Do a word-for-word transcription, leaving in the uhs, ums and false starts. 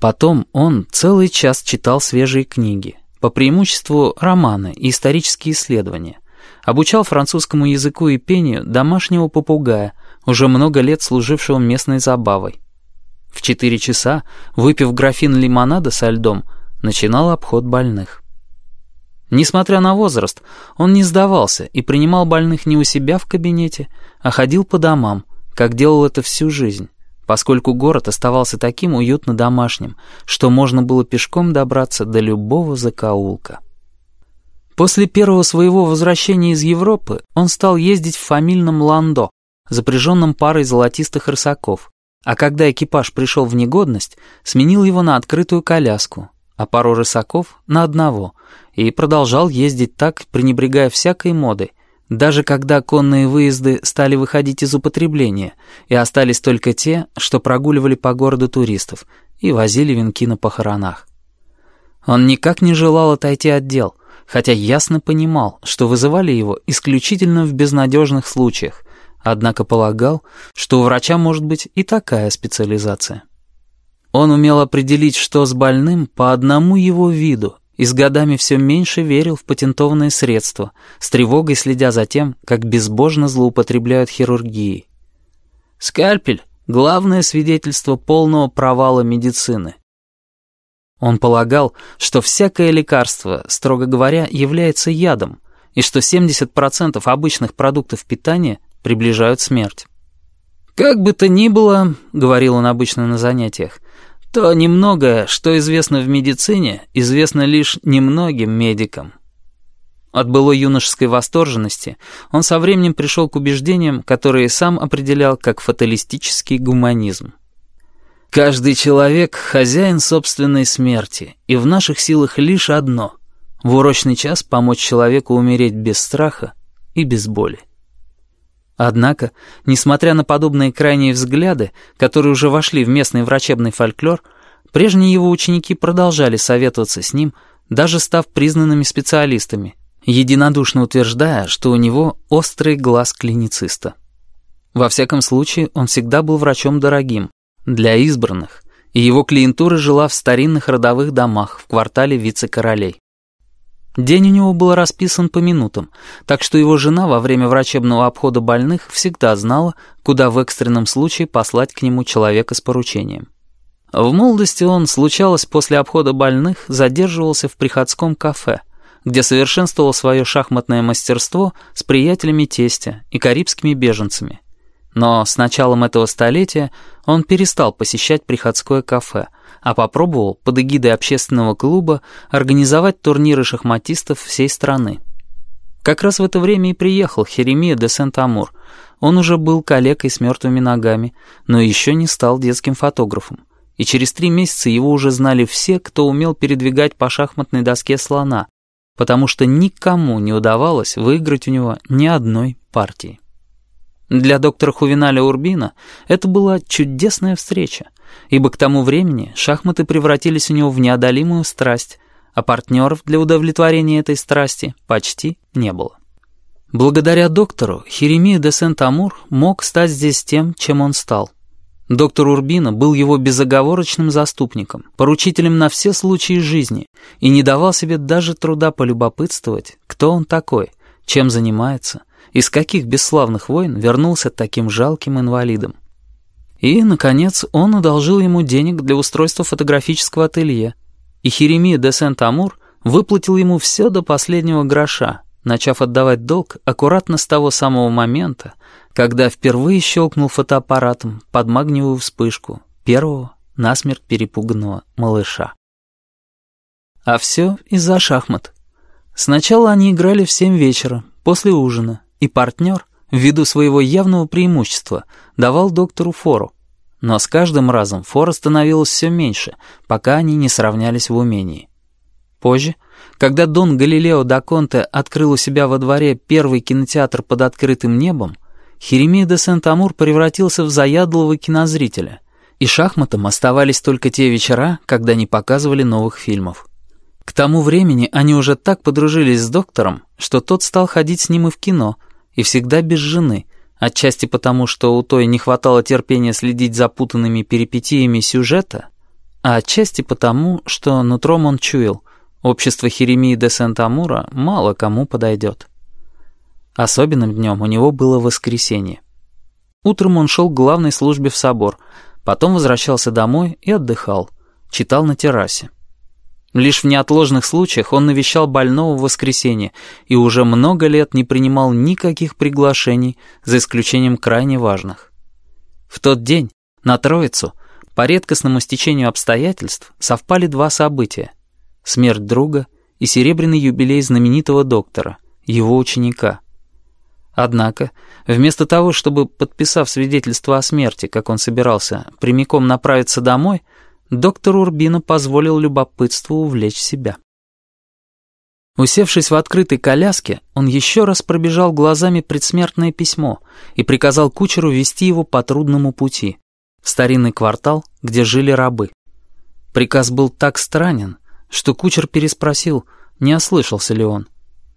Потом он целый час читал свежие книги, по преимуществу романы и исторические исследования, обучал французскому языку и пению домашнего попугая, уже много лет служившего местной забавой. В четыре часа, выпив графин лимонада со льдом, начинал обход больных. Несмотря на возраст, он не сдавался и принимал больных не у себя в кабинете, а ходил по домам, как делал это всю жизнь, поскольку город оставался таким уютно домашним, что можно было пешком добраться до любого закоулка. После первого своего возвращения из Европы он стал ездить в фамильном ландо, запряженном парой золотистых рысаков, а когда экипаж пришел в негодность, сменил его на открытую коляску, а пару рысаков на одного, и продолжал ездить так, пренебрегая всякой модой, даже когда конные выезды стали выходить из употребления, и остались только те, что прогуливали по городу туристов и возили венки на похоронах. Он никак не желал отойти от дел, хотя ясно понимал, что вызывали его исключительно в безнадежных случаях, однако полагал, что у врача может быть и такая специализация. Он умел определить, что с больным по одному его виду, и с годами все меньше верил в патентованные средства, с тревогой следя за тем, как безбожно злоупотребляют хирургией. Скальпель — главное свидетельство полного провала медицины. Он полагал, что всякое лекарство, строго говоря, является ядом, и что семьдесят процентов обычных продуктов питания приближают смерть. «Как бы то ни было, — говорил он обычно на занятиях, — то немногое, что известно в медицине, известно лишь немногим медикам». От былой юношеской восторженности он со временем пришел к убеждениям, которые сам определял как фаталистический гуманизм. «Каждый человек — хозяин собственной смерти, и в наших силах лишь одно — в урочный час помочь человеку умереть без страха и без боли». Однако, несмотря на подобные крайние взгляды, которые уже вошли в местный врачебный фольклор, прежние его ученики продолжали советоваться с ним, даже став признанными специалистами, единодушно утверждая, что у него острый глаз клинициста. Во всяком случае, он всегда был врачом дорогим, для избранных, и его клиентура жила в старинных родовых домах в квартале вице-королей. День у него был расписан по минутам, так что его жена во время врачебного обхода больных всегда знала, куда в экстренном случае послать к нему человека с поручением. В молодости он, случалось, после обхода больных задерживался в приходском кафе, где совершенствовал свое шахматное мастерство с приятелями тестя и карибскими беженцами. Но с началом этого столетия он перестал посещать приходское кафе, а попробовал под эгидой общественного клуба организовать турниры шахматистов всей страны. Как раз в это время и приехал Херемия де Сент-Амур. Он уже был калекой с мертвыми ногами, но еще не стал детским фотографом. И через три месяца его уже знали все, кто умел передвигать по шахматной доске слона, потому что никому не удавалось выиграть у него ни одной партии. Для доктора Хувеналя Урбина это была чудесная встреча, ибо к тому времени шахматы превратились у него в неодолимую страсть, а партнеров для удовлетворения этой страсти почти не было. Благодаря доктору Херемия де Сент-Амур мог стать здесь тем, чем он стал. Доктор Урбина был его безоговорочным заступником, поручителем на все случаи жизни и не давал себе даже труда полюбопытствовать, кто он такой, чем занимается, из каких бесславных войн вернулся таким жалким инвалидом. И, наконец, он одолжил ему денег для устройства фотографического ателье, и Херемия де Сент-Амур выплатил ему все до последнего гроша, начав отдавать долг аккуратно с того самого момента, когда впервые щелкнул фотоаппаратом под магниевую вспышку первого насмерть перепуганного малыша. А все из-за шахмат. Сначала они играли в семь вечера, после ужина, и партнер, ввиду своего явного преимущества, давал доктору фору. Но с каждым разом фора становилось все меньше, пока они не сравнялись в умении. Позже, когда Дон Галилео да Конте открыл у себя во дворе первый кинотеатр под открытым небом, Херемия де Сент-Амур превратился в заядлого кинозрителя, и шахматам оставались только те вечера, когда не показывали новых фильмов. К тому времени они уже так подружились с доктором, что тот стал ходить с ним и в кино, и всегда без жены, отчасти потому, что у той не хватало терпения следить за путанными перипетиями сюжета, а отчасти потому, что нутром он чуял, общество Херемии де Сент-Амура мало кому подойдет. Особенным днем у него было воскресенье. Утром он шел к главной службе в собор, потом возвращался домой и отдыхал, читал на террасе. Лишь в неотложных случаях он навещал больного в воскресенье и уже много лет не принимал никаких приглашений, за исключением крайне важных. В тот день, на Троицу, по редкостному стечению обстоятельств совпали два события — смерть друга и серебряный юбилей знаменитого доктора, его ученика. Однако, вместо того, чтобы, подписав свидетельство о смерти, как он собирался, прямиком направиться домой, доктор Урбино позволил любопытству увлечь себя. Усевшись в открытой коляске, он еще раз пробежал глазами предсмертное письмо и приказал кучеру вести его по трудному пути, в старинный квартал, где жили рабы. Приказ был так странен, что кучер переспросил, не ослышался ли он.